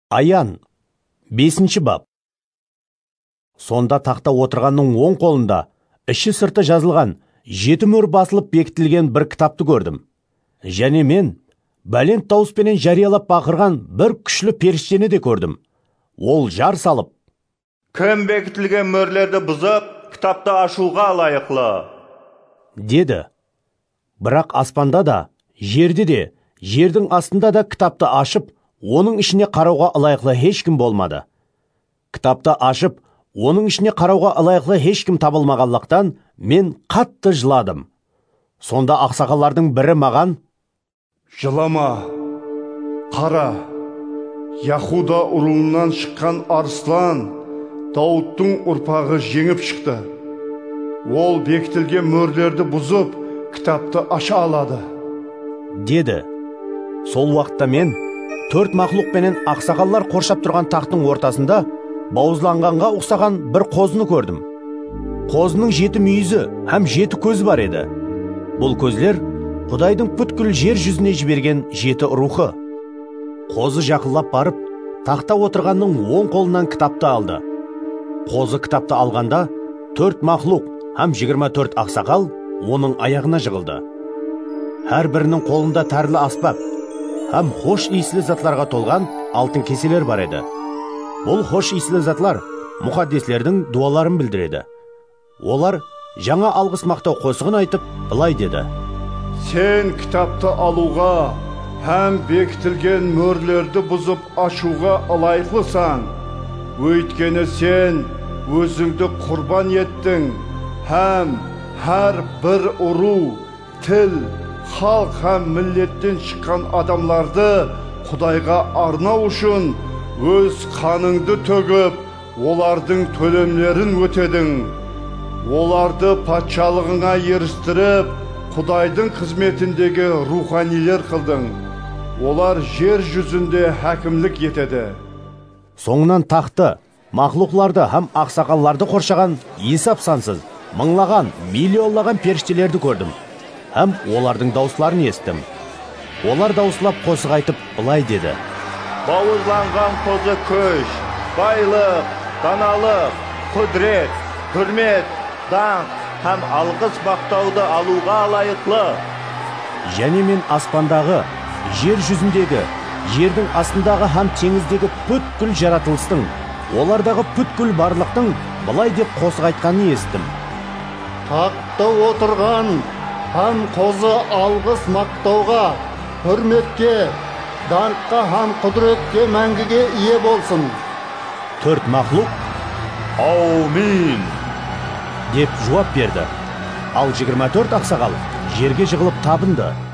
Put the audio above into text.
Аян, 5 бап. Сонда тақта отырғанның оң қолында іші сырты жазылған 7 мөр басылып бекітілген бір кітапты көрдім. Және мен бәлент дауыспенен жариялап бақырған бір күшлі періштені де көрдім. Ол жар салып: «Кім бекітілген мөрлерді бұзып, кітапты ашуға лайықлы?» деді. Бірақ аспанда да, жерде де, жердің астында да кітапты ашып, оның ішіне қарауға лайықлы ешкім болмады. Кітапты ашып, оның ішіне қарауға лайықлы ешкім табылмағандықтан мен қатты жыладым. Сонда ақсақалдардың бірі маған: «Жылама, қара, Яхуда руынан шыққан арслан, Дауыттың ұрпағы жеңіп шықты. Ол бекітілген мөрлерді бұзып, кітапты аша алады» деді. Сол уақытта мен 4 мақлұқпенен ақсақалдар қоршап тұрған тақтың ортасында бауызланғанға ұқсаған бір қозыны көрдім. Қозының 7 мүйізі һәм 7 көзі бар еді. Бұл көзлер Құдайдың бүткіл жер жүзіне жіберген 7 рухы. Қозы жақындап барып, тақта отырғанның оң қолынан кітапты алды. Қозы кітапты алғанда 4 мақлұқ һәм 24 ақсақал оның аяғына жығылды. Әр бірінің қолында тәрлі аспап һәм хош иіслі затларға толған алтын кеселер бар еді. Бұл хош иіслі затлар мұқаддеслердің дуаларын білдіреді. Олар жаңа алғыс мақтау қосығын айтып, былай деді: «Сен кітапты алуға һәм бекітілген мөрлерді бұзып ашуға лайықлысың. Өйткені сен өзіңді құрбан еттің һәм әр бір ұру, тіл, халық һәм миллеттен шыққан адамларды Құдайға арнау үшін өз қаныңды төгіп, олардың төлемлерін өтедің. Оларды патшалығыңа ерістіріп, Құдайдың қызметіндегі руханилер қылдың. Олар жер жүзінде хәкімлік етеді». Соңынан тақты, мақлұқларды һәм ақсақалларды қоршаған есап сансыз, мыңлаған, миллионлаған періштелерді көрдім. Һәм олардың дауысларын естім. Олар дауыслап қосық айтып, былай деді: «Бауызланған қозы көш, байлық, даналық, құдрет, хүрмет, даңқ һәм алғыс мақтауды алуға лайықлы». Және мен аспандағы, жер жүзіндегі, жердің астындағы һәм теңіздегі бүткіл жаратылыстың, олардағы бүткіл барлықтың былай деп қосық айтқанын естім: «Тақта отырған һәм қозы алғыс мақтауға, хүрметке, даңққа һәм құдіретке мәңгіге ие болсын». 4 мақлұқ: «Аумин» деп жауап берді. Ал 24 ақсақал жерге жығылып табынды.